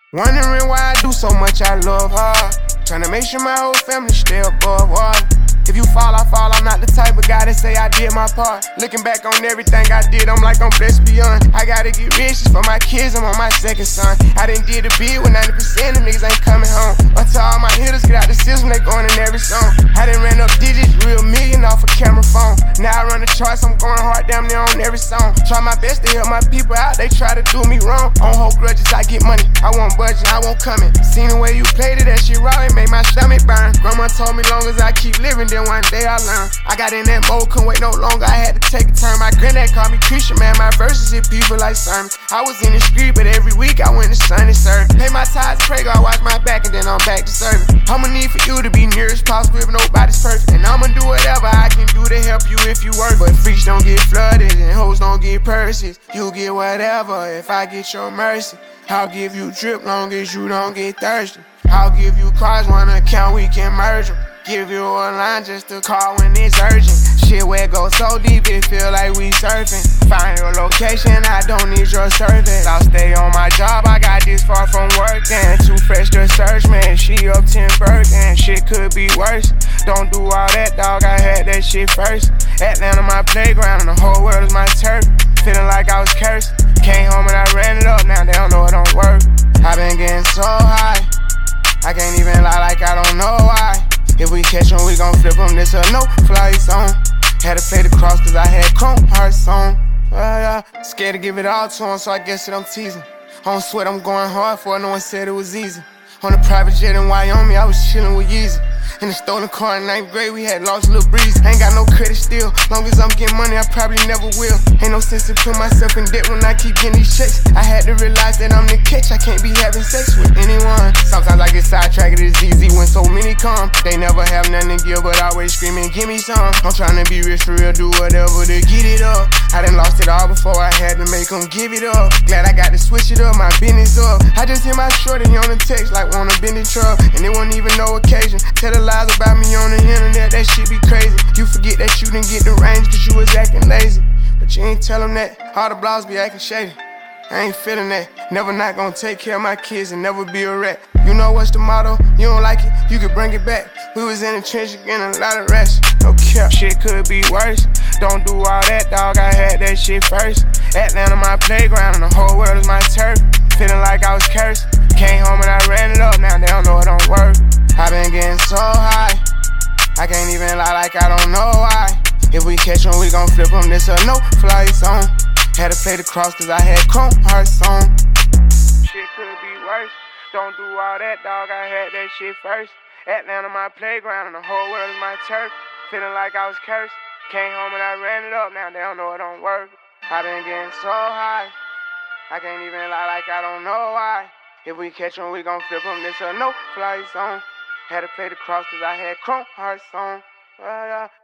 Wondering why I do so much, I love her. Tryna make sure my whole family stay above water. If you fall, I fall, I'm not the type of guy that say I did my part. Looking back on everything I did, I'm like I'm blessed beyond. I gotta get rich, it's for my kids, I'm on my second son. I done did a bid when 90% of niggas ain't coming home. Until all my hitters get out the system, they going in every song. I done ran up digits, real million off a camera phone. Now I run the charts, I'm going hard damn near on every song. Try my best to help my people out, they try to do me wrong. On hold grudges, I get money, I won't budge, I won't come in. Seen the way you played it, that shit raw, it made my stomach burn. Grandma told me long as I keep living, then one day I learn. I got in that mode, couldn't wait no longer, I had to take a turn. My granddad called me Christian, man, my verses hit people like sermons. I was in the street, but every week I went to Sunday service. Pay my tithes, pray God watch my back, and then I'm back to serving. I'ma need for you to be near as possible if nobody's perfect. And I'ma do whatever I can do to help you if you work. But freaks don't get flooded and hoes don't get purses. You get whatever if I get your mercy. I'll give you drip long as you don't get thirsty. I'll give you cars, one account, we can merge them. Give you a line just to call when it's urgent. Shit where it goes so deep, it feel like we surfing. Find your location, I don't need your service. I'll stay on my job, I got this far from work. And too fresh to search, man, she up 10 birds. And shit could be worse. Don't do all that, dog, I had that shit first. Atlanta my playground and the whole world is my turf. Feeling like I was cursed. Came home and I ran it up, now they don't know it don't work. I been getting so high, I can't even lie like I don't know why. If we catch 'em, we gon' flip 'em, this a no-fly zone. Had to play the cross cause I had Chrome Hearts on. Scared to give it all to 'em, so I guess that I'm teasing. I don't sweat, I'm going hard for it, no one said it was easy. On a private jet in Wyoming, I was chillin' with Yeezy. In a stolen car in 9th grade, we had lost a little breeze. Ain't got no credit still, long as I'm getting money, I probably never will. Ain't no sense in put myself in debt when I keep getting these checks. I had to realize that I'm the catch, I can't be having sex with anyone. Sometimes I get sidetracked, it's easy when so many come. They never have nothing to give, but always screaming, give me some. I'm trying to be rich for real, do whatever to get it up. I done lost it all before I had to make them give it up. Glad I got to switch it up, my business up. I just hit my shorty on the text like wanna bend the truck. And it wasn't even no occasion. Tell the lies about me on the internet, that shit be crazy. You forget that you didn't get the range cause you was acting lazy. But you ain't tell them that, all the blogs be acting shady. I ain't feeling that, never not gonna take care of my kids and never be a rat. You know what's the motto, you don't like it, you can bring it back. We was in the trenches getting a lot of rest, no cap, shit could be worse. Don't do all that, dog, I had that shit first. Atlanta my playground and the whole world is my turf. Feeling like I was cursed, came home and I ran it up, now they don't know it don't work. I been getting so high, I can't even lie like I don't know why. If we catch 'em, we gon' flip 'em, this a no-fly zone. Had to play the cross cause I had Chrome Hearts on. Shit could be worse. Don't do all that, dog, I had that shit first. Atlanta my playground and the whole world is my turf. Feeling like I was cursed. Came home and I ran it up, now they don't know it don't work. I been getting so high, I can't even lie like I don't know why. If we catch 'em, we gon' flip 'em, this a no-fly zone. Had to play the cross cause I had Chrome Hearts on.